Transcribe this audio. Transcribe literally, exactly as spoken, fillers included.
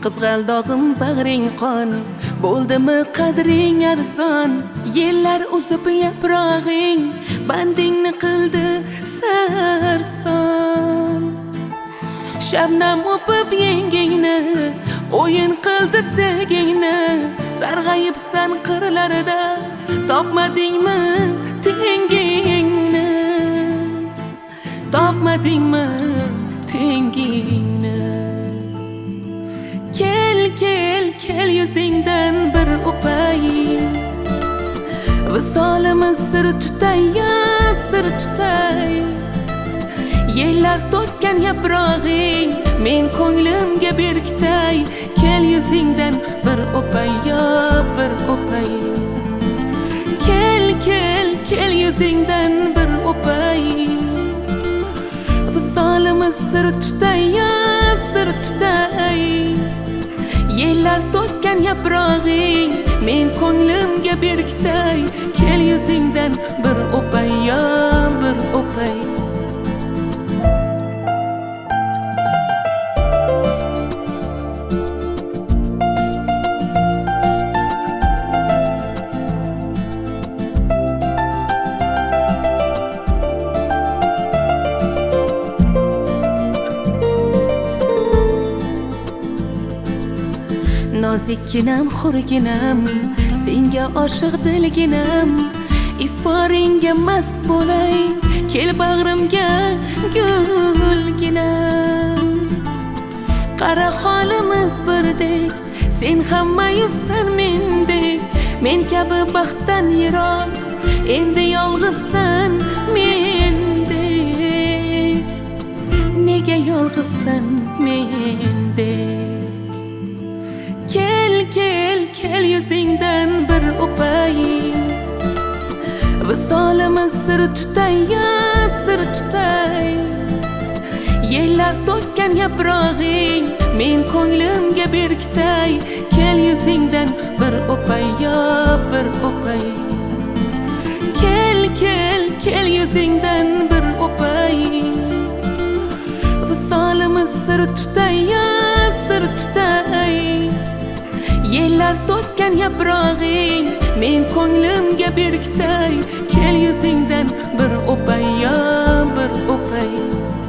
Qizg'aldog'im bag'ring qon, bo'ldimi qadring arzon. Yillar uzib yaprog'ing, bandingni qildi sarson. Shabnam o'pib yengingni, o'yin qildi sevgingni. Sarg'ayibsan qirlarida, topmadingmi tengingni? Topmadingmi tengingni? Kel, kel, kel yuzingdan bir o'pay. Visolimiz sir tutay, ya sir tutay. Yillar to'kkan yaprog'ing, men ko'nglimga berkitay. Kel yuzingdan bir o'pay, ya bir o'pay. Kel, kel, kel yuzingdan bir o'pay. Visolimiz sir tutay, ya sir tutay. Yillar to'kkan yaprog'ing, men ko'nglimga berkitay. Kel yuzingdan bir o'pay, ya bir o'pay. Nozikginam, xurginam, senga oshiq dilginam. Iforingga mast bo'lay, kel bag'rimga gulginam. Qara holimiz birdek, sen hamma yuzsan mendek. Men kabi baxtdan yiroq, endi yolg'izsan mendek. Nega yolg'izsan mendek? Kel, kel, kel yuzingdan bir o'pay. Visolimiz sir tutay, ya sir tutay. Yillar to'kkan yaprog'ing, men ko'nglimga berkitay. Kel yuzingdan bir o'pay, ya bir o'pay. Kel, kel, kel yuzingdan bir o'pay. Visolimiz sir tutay, ya sir tutay. Yillar to'kkan yaprog'ing, men ko'nglimga berkitay. Kel yuzingdan bir o'pay, ya bir o'pay.